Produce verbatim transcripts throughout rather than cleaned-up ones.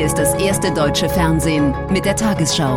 Hier ist das erste deutsche Fernsehen mit der Tagesschau.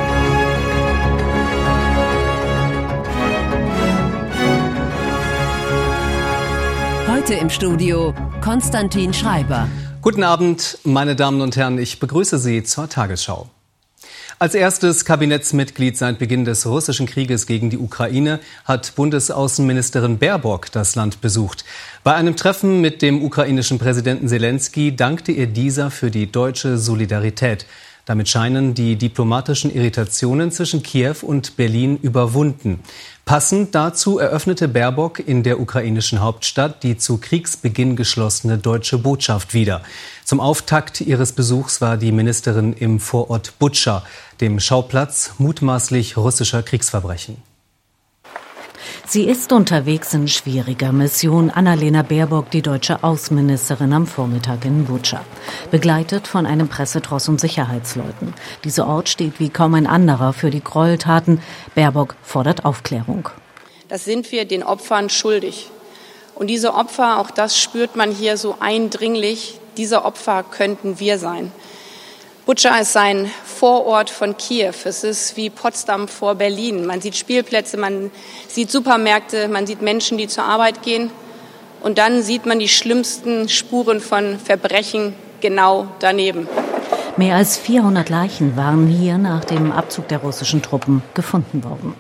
Heute im Studio Konstantin Schreiber. Guten Abend, meine Damen und Herren, ich begrüße Sie zur Tagesschau. Als erstes Kabinettsmitglied seit Beginn des russischen Krieges gegen die Ukraine hat Bundesaußenministerin Baerbock das Land besucht. Bei einem Treffen mit dem ukrainischen Präsidenten Selenskyj dankte ihr dieser für die deutsche Solidarität. Damit scheinen die diplomatischen Irritationen zwischen Kiew und Berlin überwunden. Passend dazu eröffnete Baerbock in der ukrainischen Hauptstadt die zu Kriegsbeginn geschlossene deutsche Botschaft wieder. Zum Auftakt ihres Besuchs war die Ministerin im Vorort Butscha, dem Schauplatz mutmaßlich russischer Kriegsverbrechen. Sie ist unterwegs in schwieriger Mission. Annalena Baerbock, die deutsche Außenministerin, am Vormittag in Butscha. Begleitet von einem Pressetross und Sicherheitsleuten. Dieser Ort steht wie kaum ein anderer für die Gräueltaten. Baerbock fordert Aufklärung. Das sind wir den Opfern schuldig. Und diese Opfer, auch das spürt man hier so eindringlich, diese Opfer könnten wir sein. Butscha ist ein Vorort von Kiew. Es ist wie Potsdam vor Berlin. Man sieht Spielplätze, man sieht Supermärkte, man sieht Menschen, die zur Arbeit gehen. Und dann sieht man die schlimmsten Spuren von Verbrechen genau daneben. Mehr als vierhundert Leichen waren hier nach dem Abzug der russischen Truppen gefunden worden.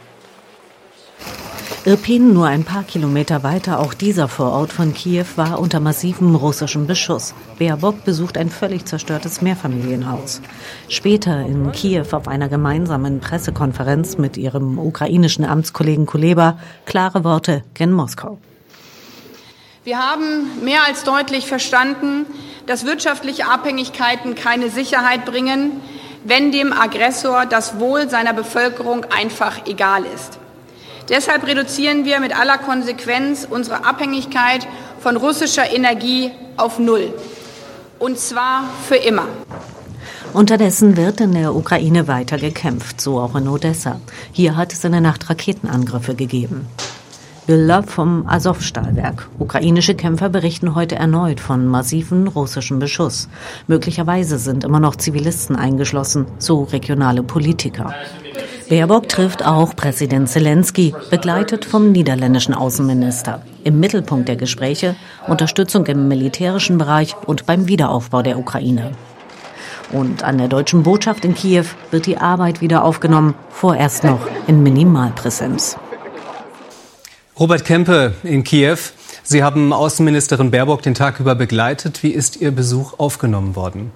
Irpin, nur ein paar Kilometer weiter, auch dieser Vorort von Kiew, war unter massivem russischem Beschuss. Baerbock besucht ein völlig zerstörtes Mehrfamilienhaus. Später in Kiew auf einer gemeinsamen Pressekonferenz mit ihrem ukrainischen Amtskollegen Kuleba klare Worte gen Moskau. Wir haben mehr als deutlich verstanden, dass wirtschaftliche Abhängigkeiten keine Sicherheit bringen, wenn dem Aggressor das Wohl seiner Bevölkerung einfach egal ist. Deshalb reduzieren wir mit aller Konsequenz unsere Abhängigkeit von russischer Energie auf Null. Und zwar für immer. Unterdessen wird in der Ukraine weiter gekämpft, so auch in Odessa. Hier hat es in der Nacht Raketenangriffe gegeben. Bilder vom Azov-Stahlwerk. Ukrainische Kämpfer berichten heute erneut von massiven russischen Beschuss. Möglicherweise sind immer noch Zivilisten eingeschlossen, so regionale Politiker. Baerbock trifft auch Präsident Selenskyj, begleitet vom niederländischen Außenminister. Im Mittelpunkt der Gespräche Unterstützung im militärischen Bereich und beim Wiederaufbau der Ukraine. Und an der deutschen Botschaft in Kiew wird die Arbeit wieder aufgenommen, vorerst noch in Minimalpräsenz. Robert Kempe in Kiew. Sie haben Außenministerin Baerbock den Tag über begleitet. Wie ist Ihr Besuch aufgenommen worden?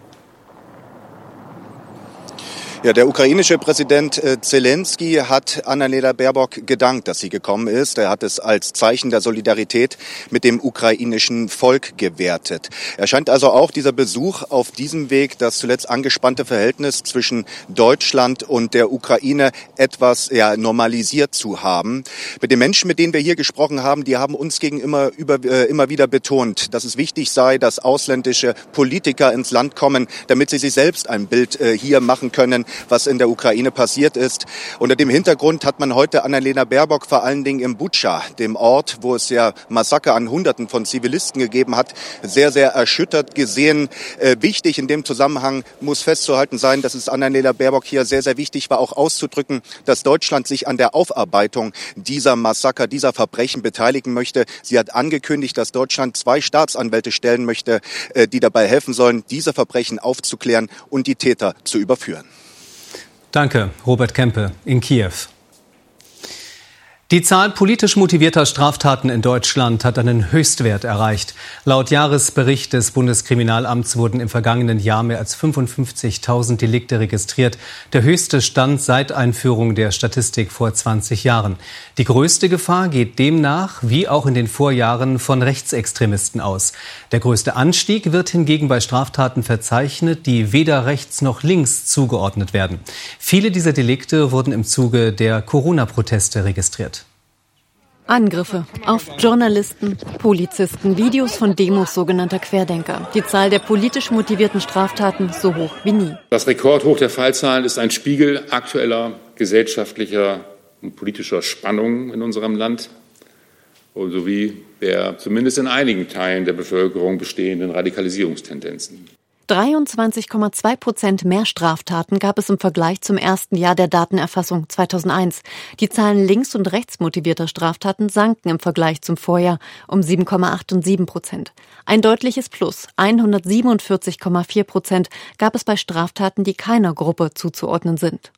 Ja, der ukrainische Präsident Selenskyj hat Annalena Baerbock gedankt, dass sie gekommen ist. Er hat es als Zeichen der Solidarität mit dem ukrainischen Volk gewertet. Er scheint also auch dieser Besuch auf diesem Weg das zuletzt angespannte Verhältnis zwischen Deutschland und der Ukraine etwas ja, normalisiert zu haben. Mit den Menschen, mit denen wir hier gesprochen haben, die haben uns gegenüber über, äh, immer wieder betont, dass es wichtig sei, dass ausländische Politiker ins Land kommen, damit sie sich selbst ein Bild äh, hier machen können, was in der Ukraine passiert ist. Unter dem Hintergrund hat man heute Annalena Baerbock vor allen Dingen im Butscha, dem Ort, wo es ja Massaker an Hunderten von Zivilisten gegeben hat, sehr, sehr erschüttert gesehen. Äh, wichtig in dem Zusammenhang muss festzuhalten sein, dass es Annalena Baerbock hier sehr, sehr wichtig war, auch auszudrücken, dass Deutschland sich an der Aufarbeitung dieser Massaker, dieser Verbrechen beteiligen möchte. Sie hat angekündigt, dass Deutschland zwei Staatsanwälte stellen möchte, äh, die dabei helfen sollen, diese Verbrechen aufzuklären und die Täter zu überführen. Danke, Robert Kempe in Kiew. Die Zahl politisch motivierter Straftaten in Deutschland hat einen Höchstwert erreicht. Laut Jahresbericht des Bundeskriminalamts wurden im vergangenen Jahr mehr als fünfundfünfzigtausend Delikte registriert. Der höchste Stand seit Einführung der Statistik vor zwanzig Jahren. Die größte Gefahr geht demnach, wie auch in den Vorjahren, von Rechtsextremisten aus. Der größte Anstieg wird hingegen bei Straftaten verzeichnet, die weder rechts noch links zugeordnet werden. Viele dieser Delikte wurden im Zuge der Corona-Proteste registriert. Angriffe auf Journalisten, Polizisten, Videos von Demos sogenannter Querdenker. Die Zahl der politisch motivierten Straftaten so hoch wie nie. Das Rekordhoch der Fallzahlen ist ein Spiegel aktueller gesellschaftlicher und politischer Spannungen in unserem Land sowie der zumindest in einigen Teilen der Bevölkerung bestehenden Radikalisierungstendenzen. dreiundzwanzig Komma zwei Prozent mehr Straftaten gab es im Vergleich zum ersten Jahr der Datenerfassung zweitausendeins. Die Zahlen links- und rechtsmotivierter Straftaten sanken im Vergleich zum Vorjahr um sieben Komma achtundsiebzig Prozent. Ein deutliches Plus, hundertsiebenundvierzig Komma vier Prozent, gab es bei Straftaten, die keiner Gruppe zuzuordnen sind.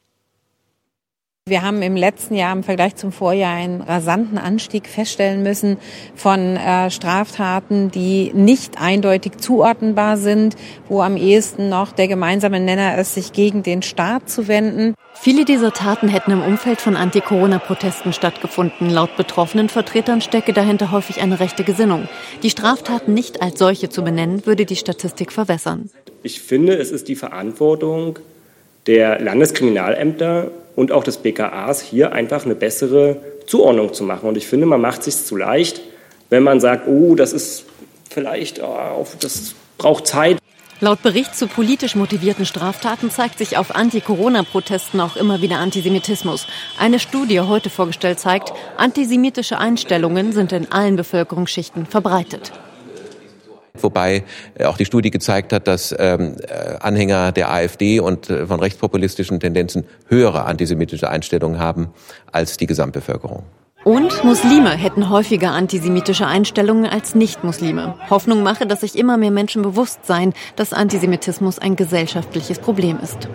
Wir haben im letzten Jahr im Vergleich zum Vorjahr einen rasanten Anstieg feststellen müssen von äh, Straftaten, die nicht eindeutig zuordnenbar sind, wo am ehesten noch der gemeinsame Nenner ist, sich gegen den Staat zu wenden. Viele dieser Taten hätten im Umfeld von Anti-Corona-Protesten stattgefunden. Laut betroffenen Vertretern stecke dahinter häufig eine rechte Gesinnung. Die Straftaten nicht als solche zu benennen, würde die Statistik verwässern. Ich finde, es ist die Verantwortung der Landeskriminalämter und auch des B K As, hier einfach eine bessere Zuordnung zu machen. Und ich finde, man macht es sich zu leicht, wenn man sagt, oh, das ist vielleicht, oh, das braucht Zeit. Laut Bericht zu politisch motivierten Straftaten zeigt sich auf Anti-Corona-Protesten auch immer wieder Antisemitismus. Eine Studie heute vorgestellt zeigt, antisemitische Einstellungen sind in allen Bevölkerungsschichten verbreitet. Wobei auch die Studie gezeigt hat, dass ähm, Anhänger der AfD und äh, von rechtspopulistischen Tendenzen höhere antisemitische Einstellungen haben als die Gesamtbevölkerung. Und Muslime hätten häufiger antisemitische Einstellungen als Nicht-Muslime. Hoffnung mache, dass sich immer mehr Menschen bewusst seien, dass Antisemitismus ein gesellschaftliches Problem ist.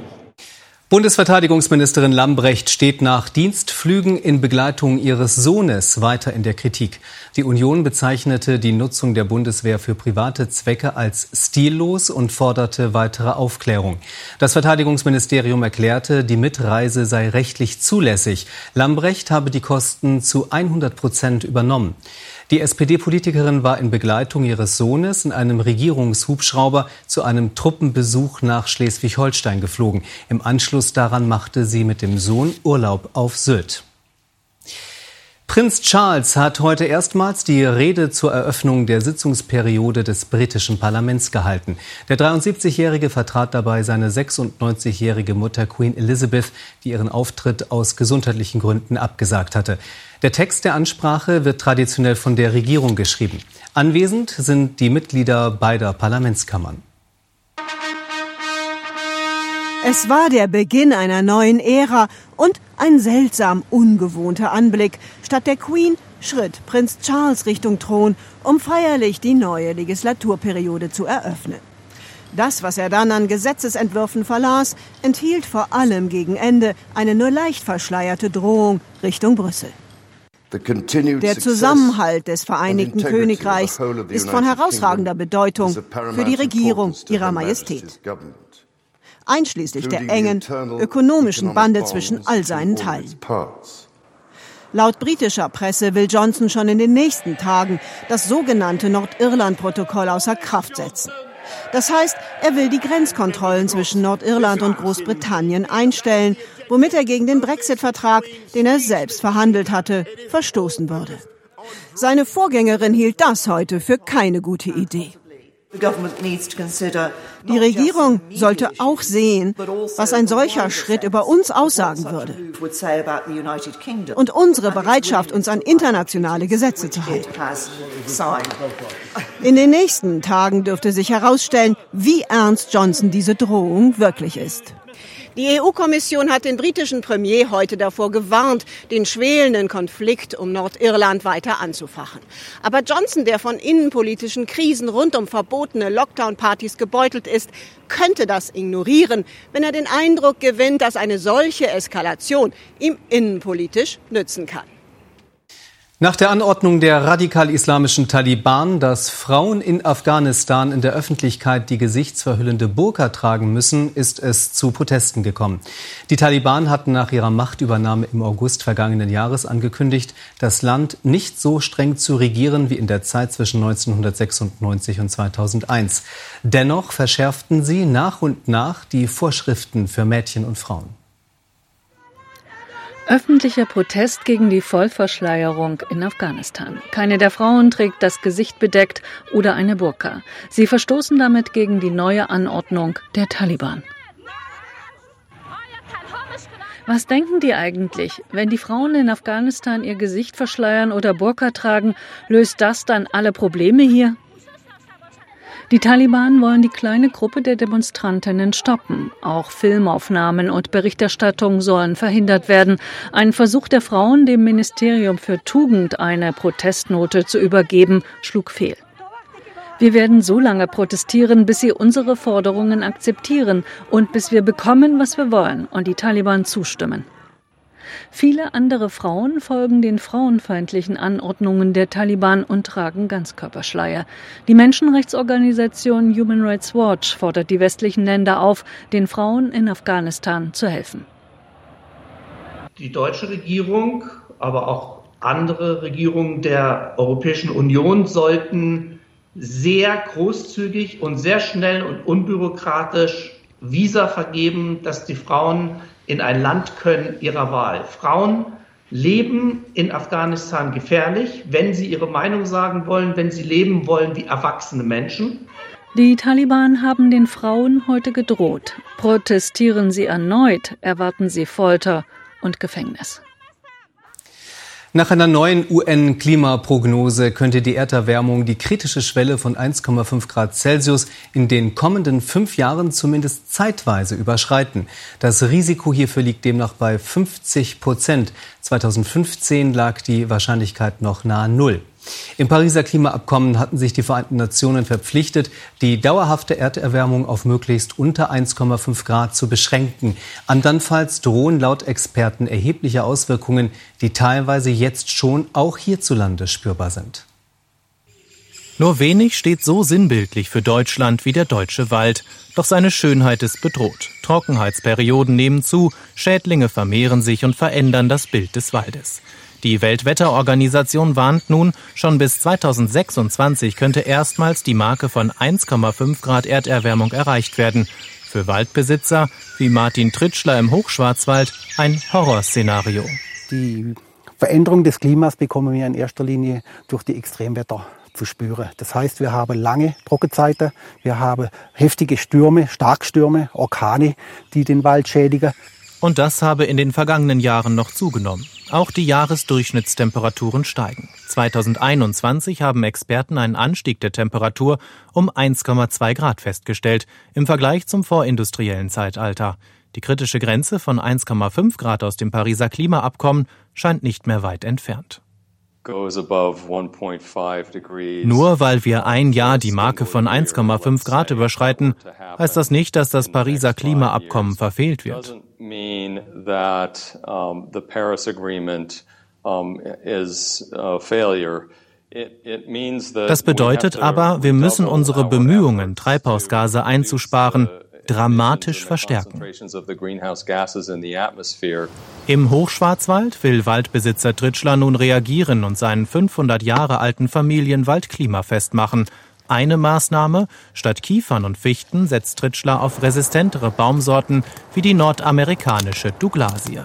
Bundesverteidigungsministerin Lambrecht steht nach Dienstflügen in Begleitung ihres Sohnes weiter in der Kritik. Die Union bezeichnete die Nutzung der Bundeswehr für private Zwecke als stillos und forderte weitere Aufklärung. Das Verteidigungsministerium erklärte, die Mitreise sei rechtlich zulässig. Lambrecht habe die Kosten zu hundert Prozent übernommen. Die S P D-Politikerin war in Begleitung ihres Sohnes in einem Regierungshubschrauber zu einem Truppenbesuch nach Schleswig-Holstein geflogen. Im Anschluss daran machte sie mit dem Sohn Urlaub auf Sylt. Prinz Charles hat heute erstmals die Rede zur Eröffnung der Sitzungsperiode des britischen Parlaments gehalten. Der dreiundsiebzigjährige vertrat dabei seine sechsundneunzigjährige Mutter Queen Elizabeth, die ihren Auftritt aus gesundheitlichen Gründen abgesagt hatte. Der Text der Ansprache wird traditionell von der Regierung geschrieben. Anwesend sind die Mitglieder beider Parlamentskammern. Es war der Beginn einer neuen Ära und ein seltsam ungewohnter Anblick. Statt der Queen schritt Prinz Charles Richtung Thron, um feierlich die neue Legislaturperiode zu eröffnen. Das, was er dann an Gesetzesentwürfen verlas, enthielt vor allem gegen Ende eine nur leicht verschleierte Drohung Richtung Brüssel. Der Zusammenhalt des Vereinigten Königreichs ist von herausragender Bedeutung für die Regierung Ihrer Majestät, einschließlich der engen ökonomischen Bande zwischen all seinen Teilen. Laut britischer Presse will Johnson schon in den nächsten Tagen das sogenannte Nordirland-Protokoll außer Kraft setzen. Das heißt, er will die Grenzkontrollen zwischen Nordirland und Großbritannien einstellen, womit er gegen den Brexit-Vertrag, den er selbst verhandelt hatte, verstoßen würde. Seine Vorgängerin hielt das heute für keine gute Idee. Die Regierung sollte auch sehen, was ein solcher Schritt über uns aussagen würde und unsere Bereitschaft, uns an internationale Gesetze zu halten. In den nächsten Tagen dürfte sich herausstellen, wie ernst Johnson diese Drohung wirklich ist. Die E U-Kommission hat den britischen Premier heute davor gewarnt, den schwelenden Konflikt um Nordirland weiter anzufachen. Aber Johnson, der von innenpolitischen Krisen rund um verbotene Lockdown-Partys gebeutelt ist, könnte das ignorieren, wenn er den Eindruck gewinnt, dass eine solche Eskalation ihm innenpolitisch nützen kann. Nach der Anordnung der radikal-islamischen Taliban, dass Frauen in Afghanistan in der Öffentlichkeit die gesichtsverhüllende Burka tragen müssen, ist es zu Protesten gekommen. Die Taliban hatten nach ihrer Machtübernahme im August vergangenen Jahres angekündigt, das Land nicht so streng zu regieren wie in der Zeit zwischen neunzehnhundertsechsundneunzig und zweitausendeins. Dennoch verschärften sie nach und nach die Vorschriften für Mädchen und Frauen. Öffentlicher Protest gegen die Vollverschleierung in Afghanistan. Keine der Frauen trägt das Gesicht bedeckt oder eine Burka. Sie verstoßen damit gegen die neue Anordnung der Taliban. Was denken die eigentlich? Wenn die Frauen in Afghanistan ihr Gesicht verschleiern oder Burka tragen, löst das dann alle Probleme hier? Die Taliban wollen die kleine Gruppe der Demonstrantinnen stoppen. Auch Filmaufnahmen und Berichterstattung sollen verhindert werden. Ein Versuch der Frauen, dem Ministerium für Tugend eine Protestnote zu übergeben, schlug fehl. Wir werden so lange protestieren, bis sie unsere Forderungen akzeptieren und bis wir bekommen, was wir wollen und die Taliban zustimmen. Viele andere Frauen folgen den frauenfeindlichen Anordnungen der Taliban und tragen Ganzkörperschleier. Die Menschenrechtsorganisation Human Rights Watch fordert die westlichen Länder auf, den Frauen in Afghanistan zu helfen. Die deutsche Regierung, aber auch andere Regierungen der Europäischen Union sollten sehr großzügig und sehr schnell und unbürokratisch Visa vergeben, dass die Frauen in ein Land können ihrer Wahl. Frauen leben in Afghanistan gefährlich, wenn sie ihre Meinung sagen wollen, wenn sie leben wollen wie erwachsene Menschen. Die Taliban haben den Frauen heute gedroht. Protestieren sie erneut, erwarten sie Folter und Gefängnis. Nach einer neuen U N-Klimaprognose könnte die Erderwärmung die kritische Schwelle von eins Komma fünf Grad Celsius in den kommenden fünf Jahren zumindest zeitweise überschreiten. Das Risiko hierfür liegt demnach bei fünfzig Prozent. zweitausendfünfzehn lag die Wahrscheinlichkeit noch nahe Null. Im Pariser Klimaabkommen hatten sich die Vereinten Nationen verpflichtet, die dauerhafte Erderwärmung auf möglichst unter eins Komma fünf Grad zu beschränken. Andernfalls drohen laut Experten erhebliche Auswirkungen, die teilweise jetzt schon auch hierzulande spürbar sind. Nur wenig steht so sinnbildlich für Deutschland wie der deutsche Wald. Doch seine Schönheit ist bedroht. Trockenheitsperioden nehmen zu, Schädlinge vermehren sich und verändern das Bild des Waldes. Die Weltwetterorganisation warnt nun, schon bis zweitausendsechsundzwanzig könnte erstmals die Marke von eins Komma fünf Grad Erderwärmung erreicht werden. Für Waldbesitzer wie Martin Tritschler im Hochschwarzwald ein Horrorszenario. Die Veränderung des Klimas bekommen wir in erster Linie durch die Extremwetter zu spüren. Das heißt, wir haben lange Trockenzeiten, wir haben heftige Stürme, Starkstürme, Orkane, die den Wald schädigen. Und das habe in den vergangenen Jahren noch zugenommen. Auch die Jahresdurchschnittstemperaturen steigen. zweitausendeinundzwanzig haben Experten einen Anstieg der Temperatur um eins Komma zwei Grad festgestellt, im Vergleich zum vorindustriellen Zeitalter. Die kritische Grenze von eins Komma fünf Grad aus dem Pariser Klimaabkommen scheint nicht mehr weit entfernt. Nur weil wir ein Jahr die Marke von eins Komma fünf Grad überschreiten, heißt das nicht, dass das Pariser Klimaabkommen verfehlt wird. Das bedeutet aber, wir müssen unsere Bemühungen, Treibhausgase einzusparen, dramatisch verstärken. Im Hochschwarzwald will Waldbesitzer Tritschler nun reagieren und seinen fünfhundert Jahre alten Familien Waldklima festmachen. Eine Maßnahme: Statt Kiefern und Fichten setzt Tritschler auf resistentere Baumsorten wie die nordamerikanische Douglasie.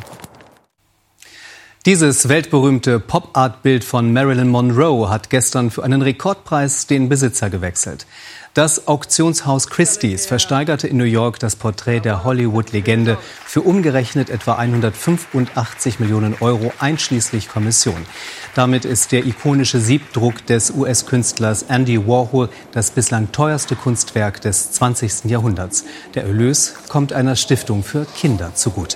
Dieses weltberühmte Pop-Art-Bild von Marilyn Monroe hat gestern für einen Rekordpreis den Besitzer gewechselt. Das Auktionshaus Christie's versteigerte in New York das Porträt der Hollywood-Legende für umgerechnet etwa hundertfünfundachtzig Millionen Euro einschließlich Kommission. Damit ist der ikonische Siebdruck des U S-Künstlers Andy Warhol das bislang teuerste Kunstwerk des zwanzigsten Jahrhunderts. Der Erlös kommt einer Stiftung für Kinder zugute.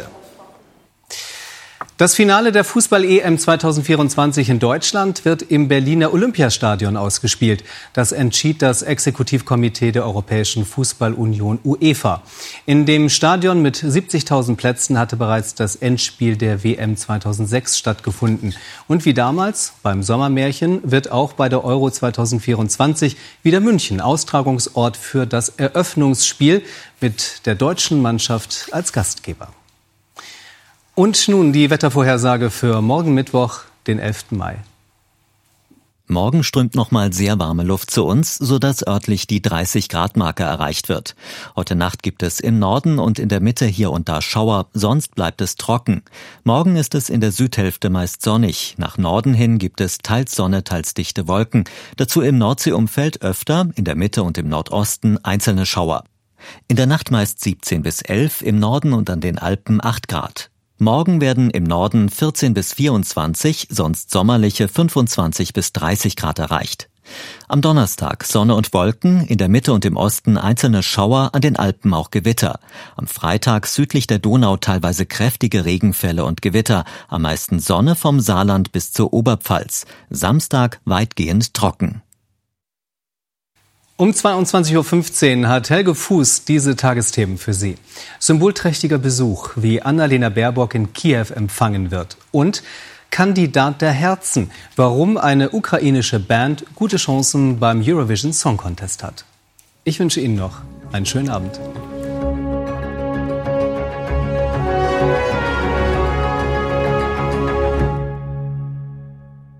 Das Finale der Fußball-E M zweitausendvierundzwanzig in Deutschland wird im Berliner Olympiastadion ausgespielt. Das entschied das Exekutivkomitee der Europäischen Fußball-Union UEFA. In dem Stadion mit siebzigtausend Plätzen hatte bereits das Endspiel der W M zweitausendsechs stattgefunden. Und wie damals beim Sommermärchen wird auch bei der Euro zweitausendvierundzwanzig wieder München Austragungsort für das Eröffnungsspiel mit der deutschen Mannschaft als Gastgeber. Und nun die Wettervorhersage für morgen Mittwoch, den elften Mai. Morgen strömt nochmal sehr warme Luft zu uns, sodass örtlich die dreißig Grad Marke erreicht wird. Heute Nacht gibt es im Norden und in der Mitte hier und da Schauer, sonst bleibt es trocken. Morgen ist es in der Südhälfte meist sonnig. Nach Norden hin gibt es teils Sonne, teils dichte Wolken. Dazu im Nordseeumfeld öfter, in der Mitte und im Nordosten einzelne Schauer. In der Nacht meist siebzehn bis elf, im Norden und an den Alpen acht Grad. Morgen werden im Norden vierzehn bis vierundzwanzig, sonst sommerliche fünfundzwanzig bis dreißig Grad erreicht. Am Donnerstag Sonne und Wolken, in der Mitte und im Osten einzelne Schauer, an den Alpen auch Gewitter. Am Freitag südlich der Donau teilweise kräftige Regenfälle und Gewitter, am meisten Sonne vom Saarland bis zur Oberpfalz. Samstag weitgehend trocken. Um zweiundzwanzig Uhr fünfzehn hat Helge Fuß diese Tagesthemen für Sie. Symbolträchtiger Besuch, wie Annalena Baerbock in Kiew empfangen wird. Und Kandidat der Herzen, warum eine ukrainische Band gute Chancen beim Eurovision Song Contest hat. Ich wünsche Ihnen noch einen schönen Abend.